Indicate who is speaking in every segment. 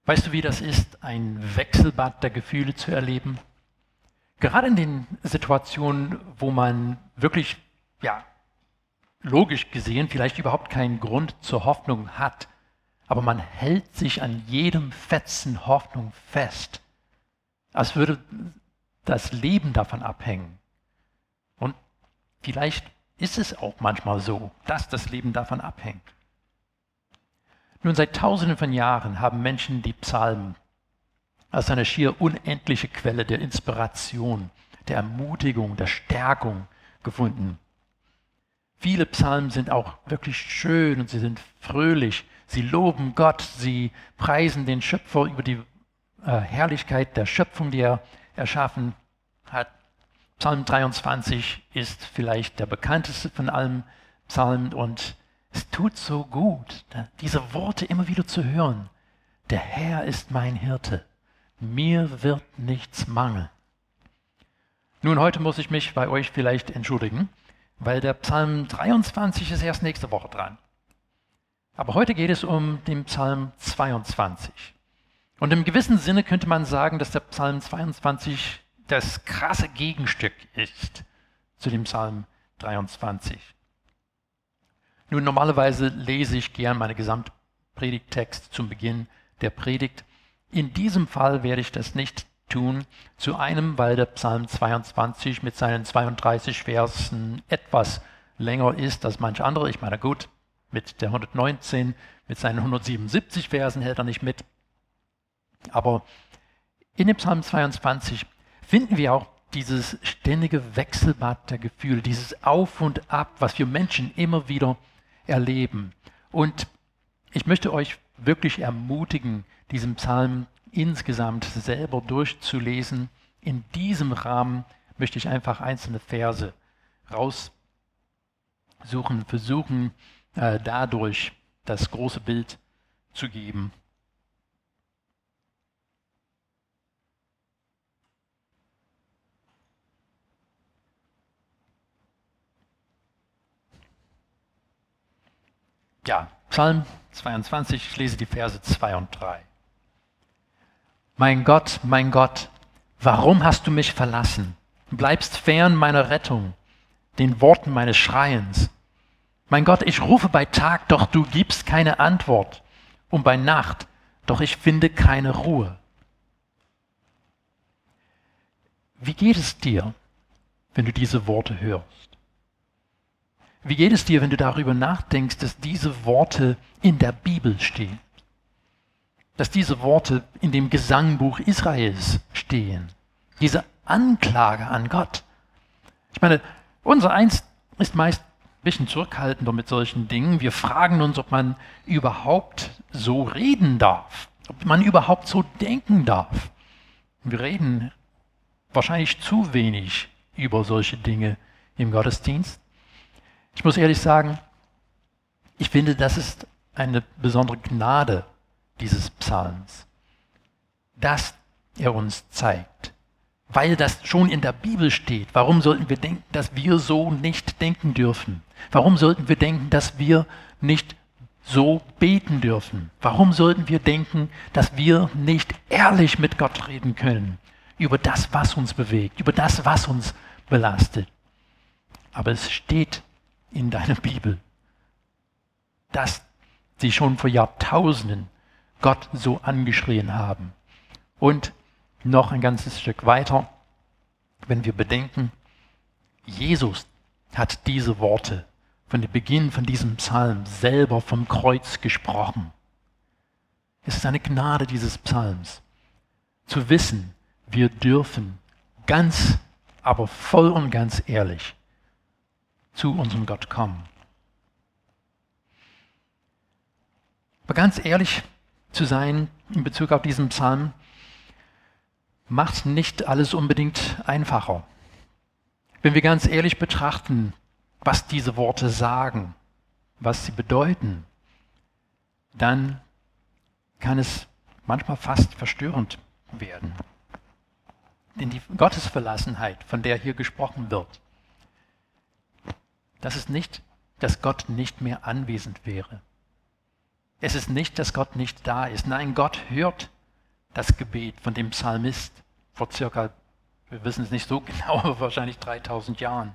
Speaker 1: Weißt du, wie das ist, ein Wechselbad der Gefühle zu erleben? Gerade in den Situationen, wo man wirklich, ja, logisch gesehen vielleicht überhaupt keinen Grund zur Hoffnung hat, aber man hält sich an jedem Fetzen Hoffnung fest, als würde das Leben davon abhängen. Und vielleicht ist es auch manchmal so, dass das Leben davon abhängt. Nun, seit Tausenden von Jahren haben Menschen die Psalmen als eine schier unendliche Quelle der Inspiration, der Ermutigung, der Stärkung gefunden. Viele Psalmen sind auch wirklich schön und sie sind fröhlich. Sie loben Gott, sie preisen den Schöpfer über die Herrlichkeit der Schöpfung, die er erschaffen hat. Psalm 23 ist vielleicht der bekannteste von allen Psalmen und es tut so gut, diese Worte immer wieder zu hören. Der Herr ist mein Hirte. Mir wird nichts mangeln. Nun, heute muss ich mich bei euch vielleicht entschuldigen, weil der Psalm 23 ist erst nächste Woche dran. Aber heute geht es um den Psalm 22. Und im gewissen Sinne könnte man sagen, dass der Psalm 22 das krasse Gegenstück ist zu dem Psalm 23. Nun, normalerweise lese ich gern meine Gesamtpredigttext zum Beginn der Predigt. In diesem Fall werde ich das nicht tun. Zu einem, weil der Psalm 22 mit seinen 32 Versen etwas länger ist als manche andere. Ich meine, gut, mit der 119, mit seinen 177 Versen hält er nicht mit. Aber in dem Psalm 22 finden wir auch dieses ständige Wechselbad der Gefühle, dieses Auf und Ab, was wir Menschen immer wieder erleben. Und ich möchte euch wirklich ermutigen, diesen Psalm insgesamt selber durchzulesen. In diesem Rahmen möchte ich einfach einzelne Verse raussuchen, versuchen dadurch das große Bild zu geben. Ja, Psalm 22, ich lese die Verse 2 und 3. Mein Gott, warum hast du mich verlassen? Bleibst fern meiner Rettung, den Worten meines Schreiens. Mein Gott, ich rufe bei Tag, doch du gibst keine Antwort, und bei Nacht, doch ich finde keine Ruhe. Wie geht es dir, wenn du diese Worte hörst? Wie geht es dir, wenn du darüber nachdenkst, dass diese Worte in der Bibel stehen? Dass diese Worte in dem Gesangbuch Israels stehen? Diese Anklage an Gott. Ich meine, unser Eins ist meist ein bisschen zurückhaltender mit solchen Dingen. Wir fragen uns, ob man überhaupt so reden darf, ob man überhaupt so denken darf. Wir reden wahrscheinlich zu wenig über solche Dinge im Gottesdienst. Ich muss ehrlich sagen, ich finde, das ist eine besondere Gnade dieses Psalms, dass er uns zeigt, weil das schon in der Bibel steht. Warum sollten wir denken, dass wir so nicht denken dürfen? Warum sollten wir denken, dass wir nicht so beten dürfen? Warum sollten wir denken, dass wir nicht ehrlich mit Gott reden können über das, was uns bewegt, über das, was uns belastet? Aber es steht in deiner Bibel, dass sie schon vor Jahrtausenden Gott so angeschrien haben. Und noch ein ganzes Stück weiter, wenn wir bedenken, Jesus hat diese Worte von dem Beginn von diesem Psalm selber vom Kreuz gesprochen. Es ist eine Gnade dieses Psalms, zu wissen, wir dürfen ganz, aber voll und ganz ehrlich zu unserem Gott kommen. Aber ganz ehrlich zu sein in Bezug auf diesen Psalm macht nicht alles unbedingt einfacher. Wenn wir ganz ehrlich betrachten, was diese Worte sagen, was sie bedeuten, dann kann es manchmal fast verstörend werden. Denn die Gottesverlassenheit, von der hier gesprochen wird, das ist nicht, dass Gott nicht mehr anwesend wäre. Es ist nicht, dass Gott nicht da ist. Nein, Gott hört das Gebet von dem Psalmist vor circa, wir wissen es nicht so genau, aber wahrscheinlich 3000 Jahren.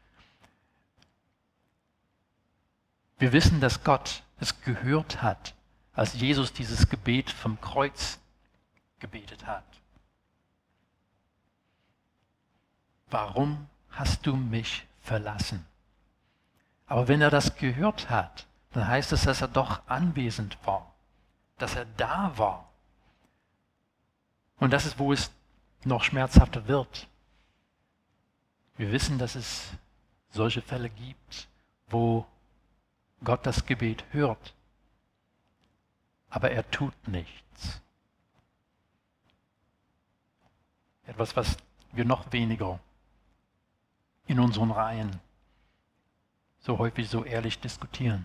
Speaker 1: Wir wissen, dass Gott es gehört hat, als Jesus dieses Gebet vom Kreuz gebetet hat. Warum hast du mich verlassen? Aber wenn er das gehört hat, dann heißt es, dass er doch anwesend war, dass er da war. Und das ist, wo es noch schmerzhafter wird. Wir wissen, dass es solche Fälle gibt, wo Gott das Gebet hört, aber er tut nichts. Etwas, was wir noch weniger in unseren Reihen so häufig so ehrlich diskutieren.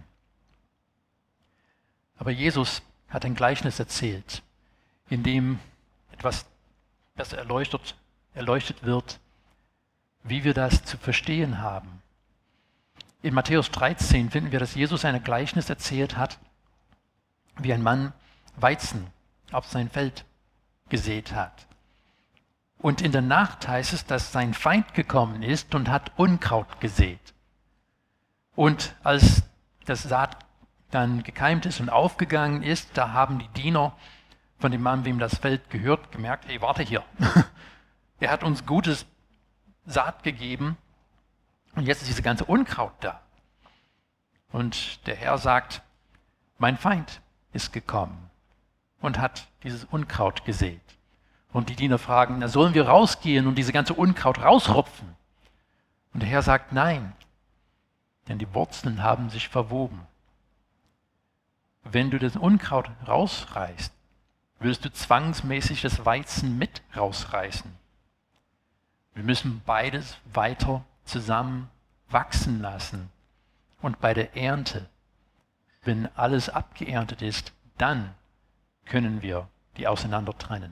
Speaker 1: Aber Jesus hat ein Gleichnis erzählt, in dem etwas besser erleuchtet wird, wie wir das zu verstehen haben. In Matthäus 13 finden wir, dass Jesus ein Gleichnis erzählt hat, wie ein Mann Weizen auf sein Feld gesät hat. Und in der Nacht heißt es, dass sein Feind gekommen ist und hat Unkraut gesät. Und als das Saat dann gekeimt ist und aufgegangen ist, da haben die Diener von dem Mann, wem das Feld gehört, gemerkt, hey, warte hier. Er hat uns gutes Saat gegeben und jetzt ist diese ganze Unkraut da. Und der Herr sagt, mein Feind ist gekommen und hat dieses Unkraut gesät. Und die Diener fragen, na, sollen wir rausgehen und diese ganze Unkraut rausrupfen? Und der Herr sagt, nein, denn die Wurzeln haben sich verwoben. Wenn du das Unkraut rausreißt, würdest du zwangsmäßig das Weizen mit rausreißen. Wir müssen beides weiter zusammen wachsen lassen. Und bei der Ernte, wenn alles abgeerntet ist, dann können wir die auseinander trennen.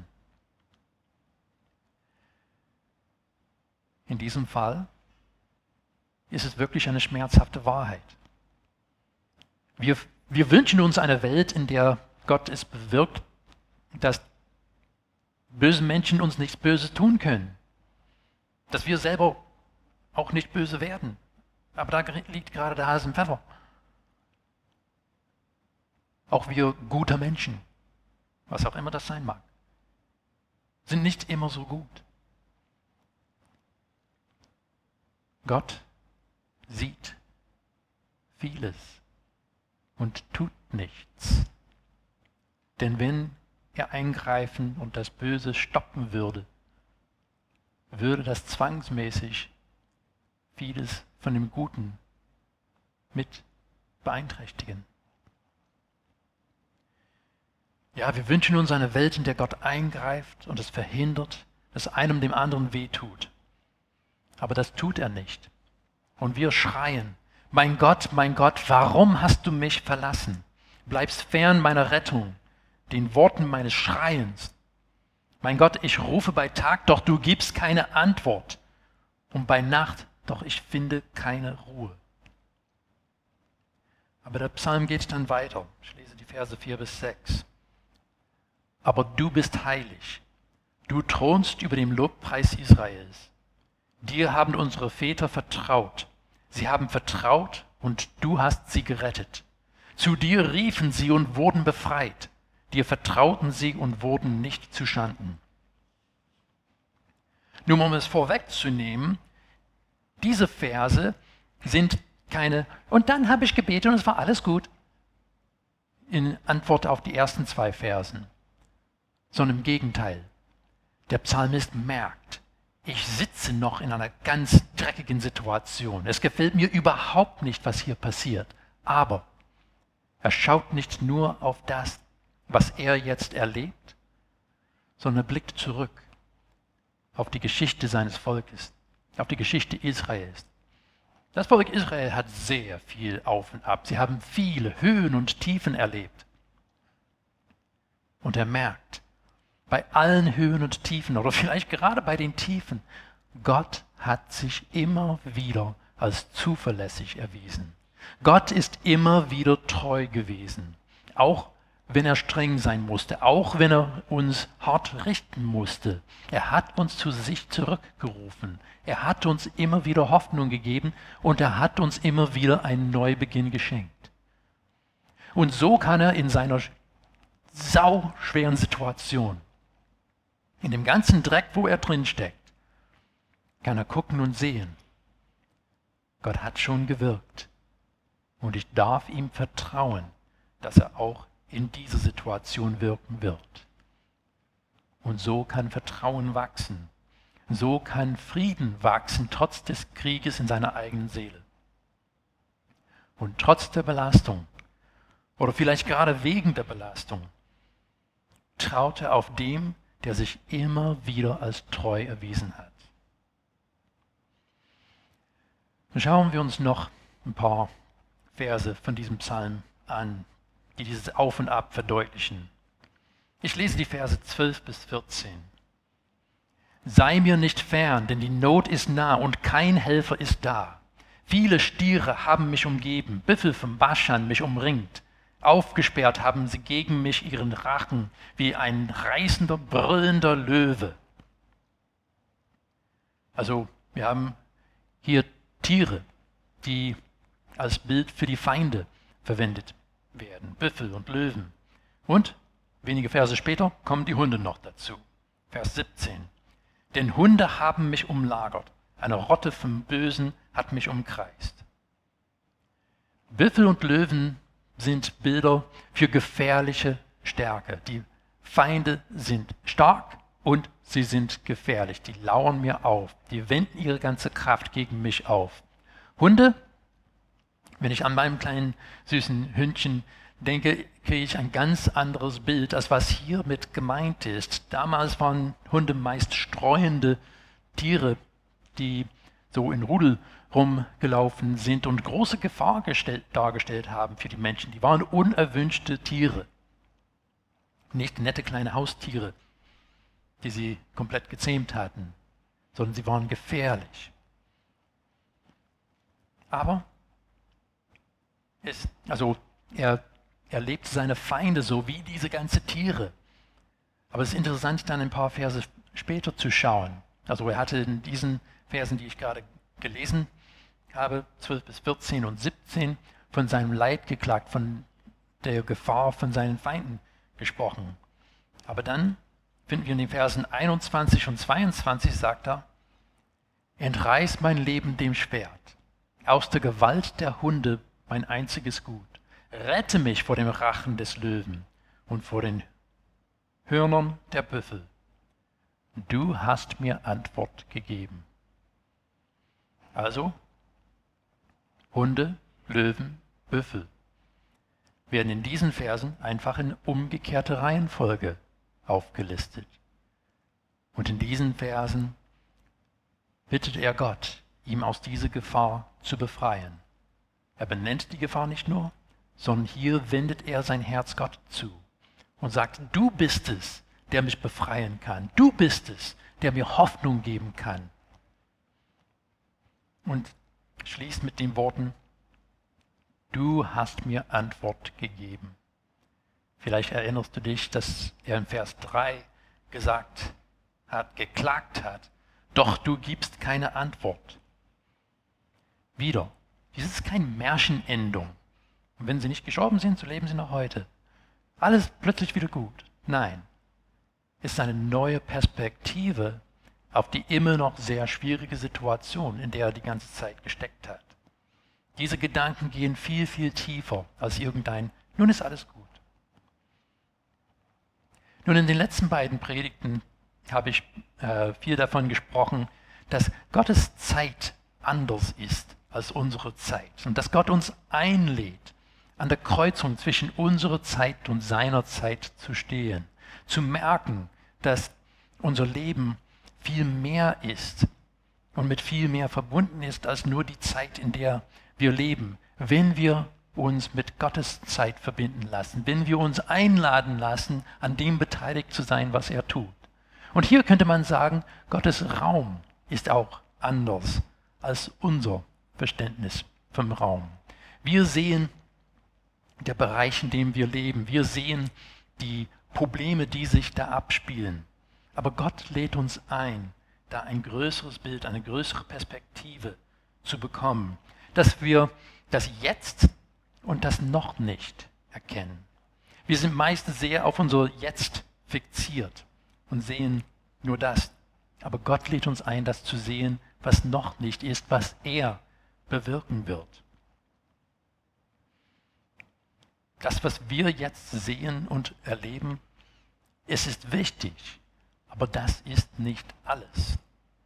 Speaker 1: In diesem Fall ist es wirklich eine schmerzhafte Wahrheit. Wir wünschen uns eine Welt, in der Gott es bewirkt, dass böse Menschen uns nichts Böses tun können. Dass wir selber auch nicht böse werden. Aber da liegt gerade der Hase im Pfeffer. Auch wir gute Menschen, was auch immer das sein mag, sind nicht immer so gut. Gott sieht vieles und tut nichts. Denn wenn er eingreifen und das Böse stoppen würde, würde das zwangsmäßig vieles von dem Guten mit beeinträchtigen. Ja, wir wünschen uns eine Welt, in der Gott eingreift und es verhindert, dass einem dem anderen wehtut. Aber das tut er nicht. Und wir schreien, mein Gott, warum hast du mich verlassen? Bleibst fern meiner Rettung, den Worten meines Schreiens. Mein Gott, ich rufe bei Tag, doch du gibst keine Antwort. Und bei Nacht, doch ich finde keine Ruhe. Aber der Psalm geht dann weiter. Ich lese die Verse 4 bis 6. Aber du bist heilig. Du thronst über dem Lobpreis Israels. Dir haben unsere Väter vertraut. Sie haben vertraut und du hast sie gerettet. Zu dir riefen sie und wurden befreit. Dir vertrauten sie und wurden nicht zuschanden. Nun, um es vorwegzunehmen, diese Verse sind keine, und dann habe ich gebetet und es war alles gut, in Antwort auf die ersten 2 Versen, sondern im Gegenteil. Der Psalmist merkt, ich sitze noch in einer ganz dreckigen Situation. Es gefällt mir überhaupt nicht, was hier passiert. Aber er schaut nicht nur auf das, was er jetzt erlebt, sondern blickt zurück auf die Geschichte seines Volkes, auf die Geschichte Israels. Das Volk Israel hat sehr viel Auf und Ab. Sie haben viele Höhen und Tiefen erlebt. Und er merkt, bei allen Höhen und Tiefen oder vielleicht gerade bei den Tiefen, Gott hat sich immer wieder als zuverlässig erwiesen. Gott ist immer wieder treu gewesen. auch wenn er streng sein musste, auch wenn er uns hart richten musste. Er hat uns zu sich zurückgerufen. Er hat uns immer wieder Hoffnung gegeben und er hat uns immer wieder einen Neubeginn geschenkt. Und so kann er in seiner sauschweren Situation, in dem ganzen Dreck, wo er drin steckt, kann er gucken und sehen, Gott hat schon gewirkt. Und ich darf ihm vertrauen, dass er auch in dieser Situation wirken wird. Und so kann Vertrauen wachsen. So kann Frieden wachsen, trotz des Krieges in seiner eigenen Seele. Und trotz der Belastung, oder vielleicht gerade wegen der Belastung, traut er auf dem, der sich immer wieder als treu erwiesen hat. Schauen wir uns noch ein paar Verse von diesem Psalm an, die dieses Auf und Ab verdeutlichen. Ich lese die Verse 12 bis 14. Sei mir nicht fern, denn die Not ist nah und kein Helfer ist da. Viele Stiere haben mich umgeben, Büffel vom Baschan mich umringt. Aufgesperrt haben sie gegen mich ihren Rachen, wie ein reißender, brüllender Löwe. Also wir haben hier Tiere, die als Bild für die Feinde verwendet werden, Büffel und Löwen. Und wenige Verse später kommen die Hunde noch dazu. Vers 17. Denn Hunde haben mich umlagert, eine Rotte vom Bösen hat mich umkreist. Büffel und Löwen sind Bilder für gefährliche Stärke. Die Feinde sind stark und sie sind gefährlich. Die lauern mir auf. Die wenden ihre ganze Kraft gegen mich auf. Hunde, wenn ich an meinem kleinen süßen Hündchen denke, kriege ich ein ganz anderes Bild, als was hiermit gemeint ist. Damals waren Hunde meist streuende Tiere, die so in Rudel rumgelaufen sind und große Gefahr dargestellt haben für die Menschen. Die waren unerwünschte Tiere, nicht nette kleine Haustiere, die sie komplett gezähmt hatten, sondern sie waren gefährlich. Aber er erlebt seine Feinde so wie diese ganzen Tiere. Aber es ist interessant, dann ein paar Verse später zu schauen. Also er hatte in diesen Versen, die ich gerade gelesen habe, 12 bis 14 und 17, von seinem Leid geklagt, von der Gefahr von seinen Feinden gesprochen. Aber dann finden wir in den Versen 21 und 22, sagt er, entreiß mein Leben dem Schwert, aus der Gewalt der Hunde mein einziges Gut. Rette mich vor dem Rachen des Löwen und vor den Hörnern der Büffel. Du hast mir Antwort gegeben. Also, Hunde, Löwen, Büffel werden in diesen Versen einfach in umgekehrter Reihenfolge aufgelistet. Und in diesen Versen bittet er Gott, ihm aus dieser Gefahr zu befreien. Er benennt die Gefahr nicht nur, sondern hier wendet er sein Herz Gott zu und sagt, du bist es, der mich befreien kann. Du bist es, der mir Hoffnung geben kann. Und schließt mit den Worten, du hast mir Antwort gegeben. Vielleicht erinnerst du dich, dass er in Vers 3 geklagt hat, doch du gibst keine Antwort. Wieder, dies ist keine Märchenendung. Und wenn sie nicht gestorben sind, so leben sie noch heute. Alles plötzlich wieder gut. Nein, es ist eine neue Perspektive auf die immer noch sehr schwierige Situation, in der er die ganze Zeit gesteckt hat. Diese Gedanken gehen viel, viel tiefer als irgendein, nun ist alles gut. Nun, in den letzten beiden Predigten habe ich viel davon gesprochen, dass Gottes Zeit anders ist als unsere Zeit und dass Gott uns einlädt, an der Kreuzung zwischen unserer Zeit und seiner Zeit zu stehen, zu merken, dass unser Leben viel mehr ist und mit viel mehr verbunden ist als nur die Zeit, in der wir leben, wenn wir uns mit Gottes Zeit verbinden lassen, wenn wir uns einladen lassen, an dem beteiligt zu sein, was er tut. Und hier könnte man sagen, Gottes Raum ist auch anders als unser Verständnis vom Raum. Wir sehen der Bereich, in dem wir leben. Wir sehen die Probleme, die sich da abspielen. Aber Gott lädt uns ein, da ein größeres Bild, eine größere Perspektive zu bekommen, dass wir das Jetzt und das Noch nicht erkennen. Wir sind meistens sehr auf unser Jetzt fixiert und sehen nur das. Aber Gott lädt uns ein, das zu sehen, was noch nicht ist, was er bewirken wird. Das, was wir jetzt sehen und erleben, es ist wichtig, aber das ist nicht alles.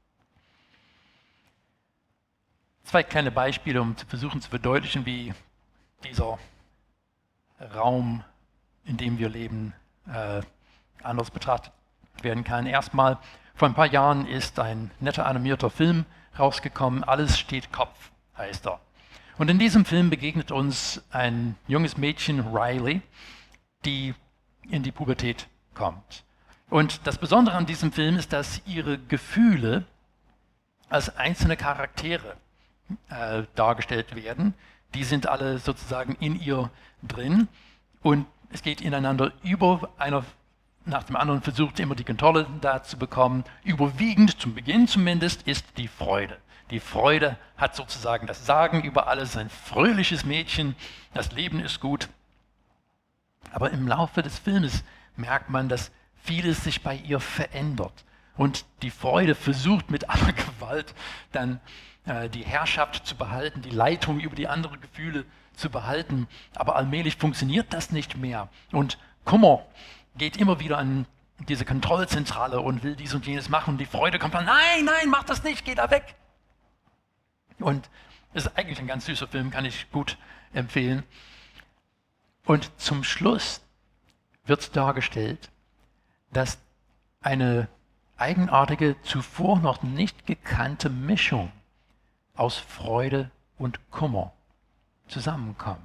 Speaker 1: 2 kleine Beispiele, um zu versuchen zu verdeutlichen, wie dieser Raum, in dem wir leben, anders betrachtet werden kann. Erstmal, vor ein paar Jahren ist ein netter animierter Film rausgekommen, Alles steht Kopf, heißt er. Und in diesem Film begegnet uns ein junges Mädchen, Riley, die in die Pubertät kommt. Und das Besondere an diesem Film ist, dass ihre Gefühle als einzelne Charaktere dargestellt werden. Die sind alle sozusagen in ihr drin und es geht ineinander über. Einer nach dem anderen versucht immer die Kontrolle da zu bekommen. Überwiegend, zum Beginn zumindest, ist die Freude. Die Freude hat sozusagen das Sagen über alles, ein fröhliches Mädchen, das Leben ist gut. Aber im Laufe des Filmes merkt man, dass vieles sich bei ihr verändert. Und die Freude versucht mit aller Gewalt dann die Herrschaft zu behalten, die Leitung über die anderen Gefühle zu behalten. Aber allmählich funktioniert das nicht mehr. Und Kummer geht immer wieder an diese Kontrollzentrale und will dies und jenes machen. Und die Freude kommt dann, nein, nein, mach das nicht, geh da weg. Und es ist eigentlich ein ganz süßer Film, kann ich gut empfehlen. Und zum Schluss wird dargestellt, dass eine eigenartige, zuvor noch nicht gekannte Mischung aus Freude und Kummer zusammenkommen.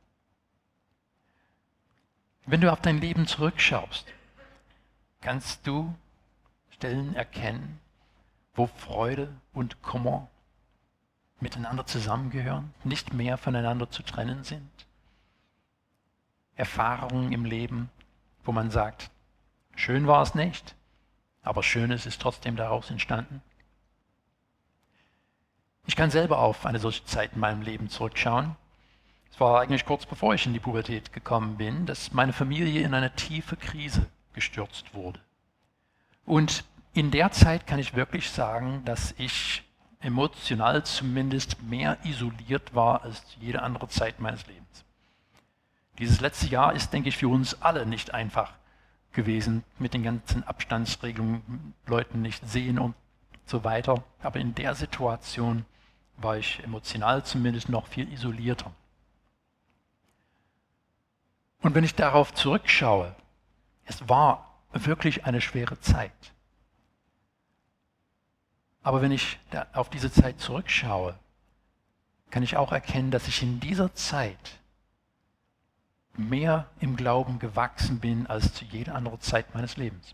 Speaker 1: Wenn du auf dein Leben zurückschaust, kannst du Stellen erkennen, wo Freude und Kummer miteinander zusammengehören, nicht mehr voneinander zu trennen sind. Erfahrungen im Leben, wo man sagt, schön war es nicht, aber Schönes ist trotzdem daraus entstanden. Ich kann selber auf eine solche Zeit in meinem Leben zurückschauen. Es war eigentlich kurz bevor ich in die Pubertät gekommen bin, dass meine Familie in eine tiefe Krise gestürzt wurde. Und in der Zeit kann ich wirklich sagen, dass ich emotional zumindest mehr isoliert war als jede andere Zeit meines Lebens. Dieses letzte Jahr ist, denke ich, für uns alle nicht einfach gewesen, mit den ganzen Abstandsregelungen, Leuten nicht sehen und so weiter. Aber in der Situation war ich emotional zumindest noch viel isolierter. Und wenn ich darauf zurückschaue, es war wirklich eine schwere Zeit. Aber wenn ich auf diese Zeit zurückschaue, kann ich auch erkennen, dass ich in dieser Zeit mehr im Glauben gewachsen bin als zu jeder anderen Zeit meines Lebens.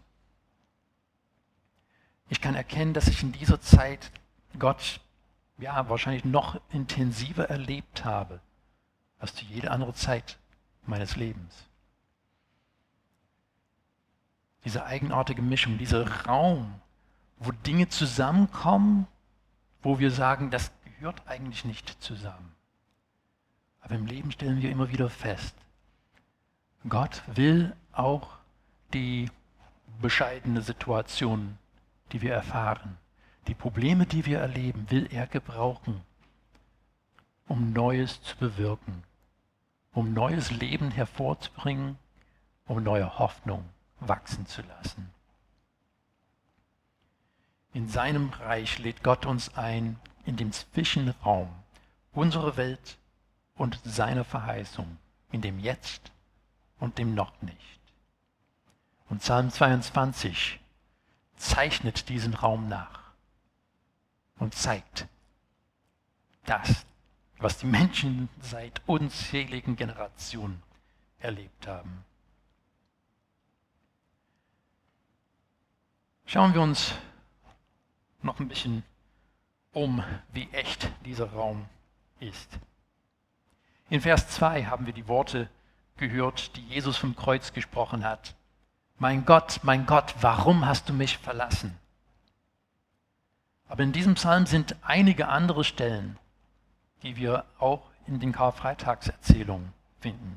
Speaker 1: Ich kann erkennen, dass ich in dieser Zeit Gott wahrscheinlich noch intensiver erlebt habe als zu jeder anderen Zeit meines Lebens. Diese eigenartige Mischung, dieser Raum, wo Dinge zusammenkommen, wo wir sagen, das gehört eigentlich nicht zusammen. Aber im Leben stellen wir immer wieder fest, Gott will auch die bescheidene Situation, die wir erfahren, die Probleme, die wir erleben, will er gebrauchen, um Neues zu bewirken, um neues Leben hervorzubringen, um neue Hoffnung wachsen zu lassen. In seinem Reich lädt Gott uns ein, in dem Zwischenraum unserer Welt und seiner Verheißung, in dem Jetzt und dem Noch nicht. Und Psalm 22 zeichnet diesen Raum nach und zeigt das, was die Menschen seit unzähligen Generationen erlebt haben. Schauen wir uns noch ein bisschen um, wie echt dieser Raum ist. In Vers 2 haben wir die Worte gehört, die Jesus vom Kreuz gesprochen hat. Mein Gott, warum hast du mich verlassen? Aber in diesem Psalm sind einige andere Stellen, die wir auch in den Karfreitagserzählungen finden.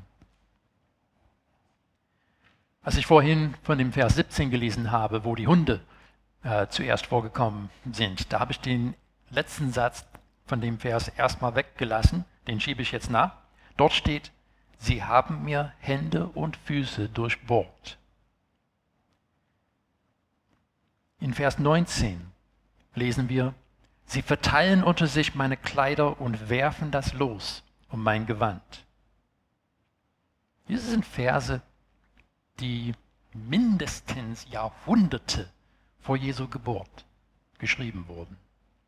Speaker 1: Als ich vorhin von dem Vers 17 gelesen habe, wo die Hunde zuerst vorgekommen sind, da habe ich den letzten Satz von dem Vers erstmal weggelassen, den schiebe ich jetzt nach. Dort steht, sie haben mir Hände und Füße durchbohrt. In Vers 19 lesen wir, sie verteilen unter sich meine Kleider und werfen das Los um mein Gewand. Diese sind Verse, die mindestens Jahrhunderte vor Jesu Geburt geschrieben wurden.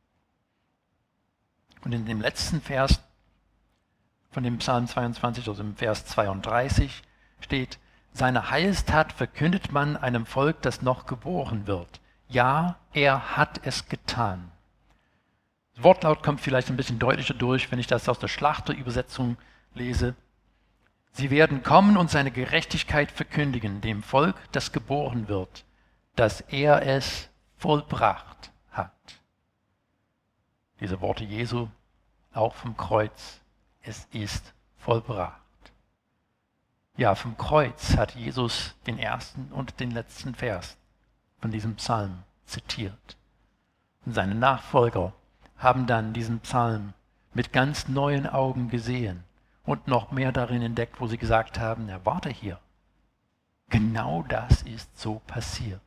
Speaker 1: Und in dem letzten Vers von dem Psalm 22, also im Vers 32, steht, seine Heilstat verkündet man einem Volk, das noch geboren wird. Ja, er hat es getan. Das Wortlaut kommt vielleicht ein bisschen deutlicher durch, wenn ich das aus der Schlachterübersetzung lese. Sie werden kommen und seine Gerechtigkeit verkündigen, dem Volk, das geboren wird, dass er es vollbracht hat. Diese Worte Jesu, auch vom Kreuz, es ist vollbracht. Ja, vom Kreuz hat Jesus den ersten und den letzten Vers von diesem Psalm zitiert. Und seine Nachfolger haben dann diesen Psalm mit ganz neuen Augen gesehen und noch mehr darin entdeckt, wo sie gesagt haben, ja, warte hier, genau das ist so passiert.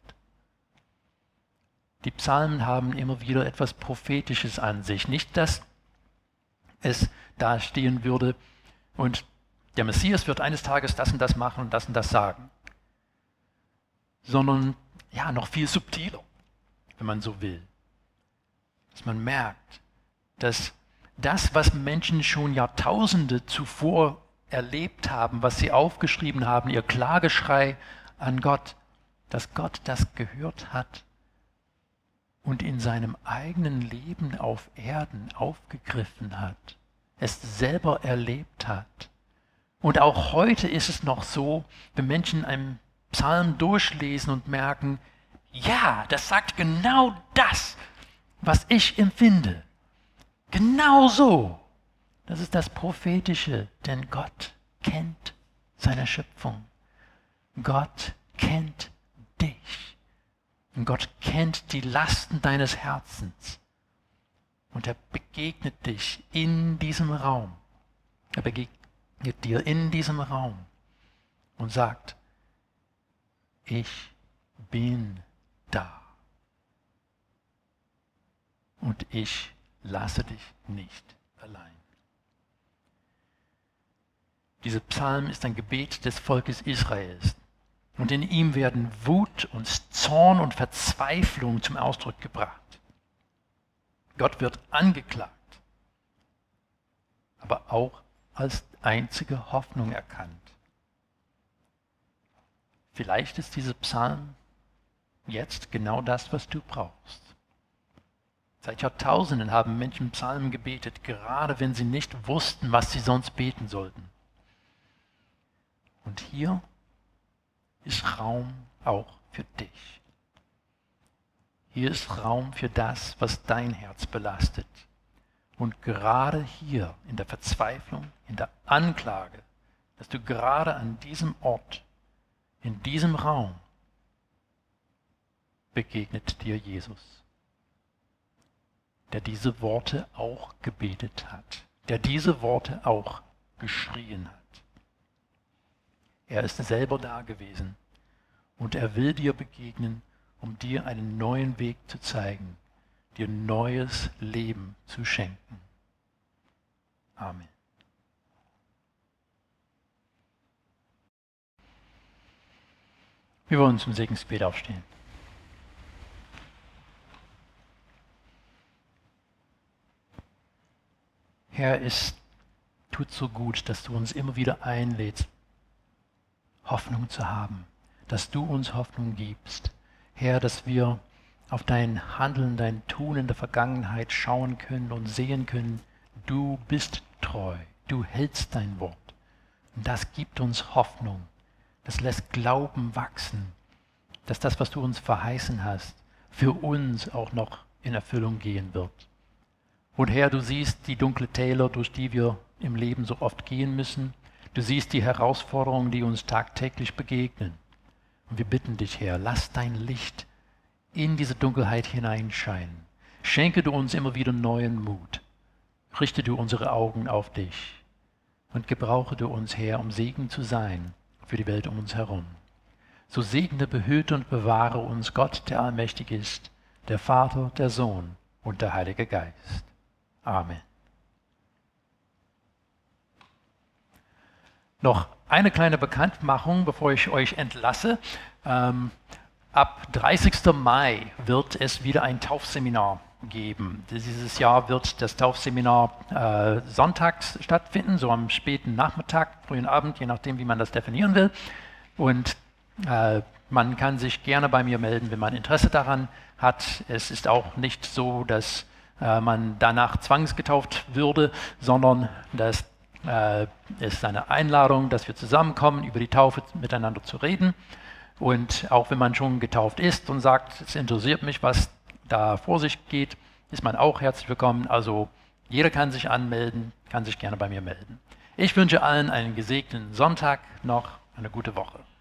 Speaker 1: Die Psalmen haben immer wieder etwas Prophetisches an sich. Nicht, dass es da stehen würde und der Messias wird eines Tages das und das machen und das sagen, sondern ja, noch viel subtiler, wenn man so will. Dass man merkt, dass das, was Menschen schon Jahrtausende zuvor erlebt haben, was sie aufgeschrieben haben, ihr Klageschrei an Gott, dass Gott das gehört hat und in seinem eigenen Leben auf Erden aufgegriffen hat, es selber erlebt hat. Und auch heute ist es noch so, wenn Menschen einen Psalm durchlesen und merken, ja, das sagt genau das, was ich empfinde. Genau so. Das ist das Prophetische, denn Gott kennt seine Schöpfung. Gott kennt dich. Und Gott kennt die Lasten deines Herzens. Und er begegnet dich in diesem Raum. Er begegnet dir in diesem Raum und sagt, ich bin da. Und ich lasse dich nicht allein. Dieser Psalm ist ein Gebet des Volkes Israels. Und in ihm werden Wut und Zorn und Verzweiflung zum Ausdruck gebracht. Gott wird angeklagt, aber auch als einzige Hoffnung erkannt. Vielleicht ist dieser Psalm jetzt genau das, was du brauchst. Seit Jahrtausenden haben Menschen Psalmen gebetet, gerade wenn sie nicht wussten, was sie sonst beten sollten. Und hier ist Raum auch für dich. Hier ist Raum für das, was dein Herz belastet. Und gerade hier in der Verzweiflung, in der Anklage, dass du gerade an diesem Ort, in diesem Raum, begegnet dir Jesus, der diese Worte auch gebetet hat, der diese Worte auch geschrien hat. Er ist selber da gewesen und er will dir begegnen, um dir einen neuen Weg zu zeigen, dir neues Leben zu schenken. Amen. Wir wollen zum Segensgebet aufstehen. Herr, es tut so gut, dass du uns immer wieder einlädst, Hoffnung zu haben, dass du uns Hoffnung gibst. Herr, dass wir auf dein Handeln, dein Tun in der Vergangenheit schauen können und sehen können, du bist treu. Du hältst dein Wort. Und das gibt uns Hoffnung. Das lässt Glauben wachsen, dass das, was du uns verheißen hast, für uns auch noch in Erfüllung gehen wird. Und Herr, du siehst die dunkle Täler, durch die wir im Leben so oft gehen müssen. Du siehst die Herausforderungen, die uns tagtäglich begegnen. Und wir bitten dich, Herr, lass dein Licht in diese Dunkelheit hineinscheinen. Schenke du uns immer wieder neuen Mut. Richte du unsere Augen auf dich und gebrauche du uns, Herr, um Segen zu sein für die Welt um uns herum. So segne, behüte und bewahre uns Gott, der allmächtig ist, der Vater, der Sohn und der Heilige Geist. Amen. Noch eine kleine Bekanntmachung, bevor ich euch entlasse. Ab 30. Mai wird es wieder ein Taufseminar geben. Dieses Jahr wird das Taufseminar sonntags stattfinden, so am späten Nachmittag, frühen Abend, je nachdem, wie man das definieren will. Und man kann sich gerne bei mir melden, wenn man Interesse daran hat. Es ist auch nicht so, dass man danach zwangsgetauft würde, sondern es ist eine Einladung, dass wir zusammenkommen, über die Taufe miteinander zu reden. Und auch wenn man schon getauft ist und sagt, es interessiert mich, was da vor sich geht, ist man auch herzlich willkommen. Also jeder kann sich anmelden, kann sich gerne bei mir melden. Ich wünsche allen einen gesegneten Sonntag, noch eine gute Woche.